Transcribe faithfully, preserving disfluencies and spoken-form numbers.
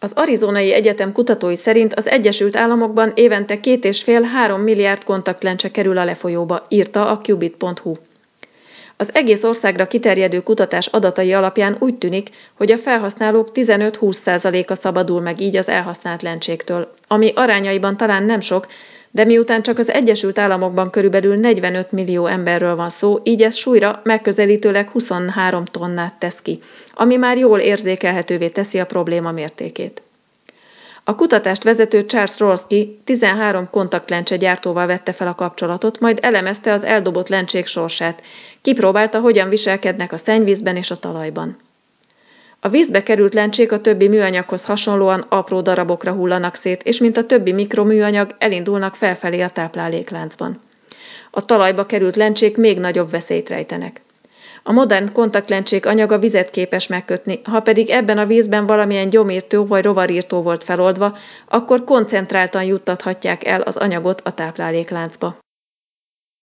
Az Arizonai Egyetem kutatói szerint az Egyesült Államokban évente két és fél három milliárd kontaktlencse kerül a lefolyóba, írta a Qubit pont hu. Az egész országra kiterjedő kutatás adatai alapján úgy tűnik, hogy a felhasználók tizenöt-húsz százaléka szabadul meg így az elhasznált lencséktől, ami arányaiban talán nem sok, de miután csak az Egyesült Államokban körülbelül negyvenöt millió emberről van szó, így ez súlyra megközelítőleg huszonhárom tonnát tesz ki, ami már jól érzékelhetővé teszi a probléma mértékét. A kutatást vezető Charles Rolski tizenhárom kontaktlencse gyártóval vette fel a kapcsolatot, majd elemezte az eldobott lencsék sorsát, kipróbálta, hogyan viselkednek a szennyvízben és a talajban. A vízbe került lencsék a többi műanyaghoz hasonlóan apró darabokra hullanak szét, és mint a többi mikroműanyag elindulnak felfelé a táplálékláncban. A talajba került lencsék még nagyobb veszélyt rejtenek. A modern kontaktlencsék anyaga vizet képes megkötni, ha pedig ebben a vízben valamilyen gyomírtó vagy rovarírtó volt feloldva, akkor koncentráltan juttathatják el az anyagot a táplálékláncba.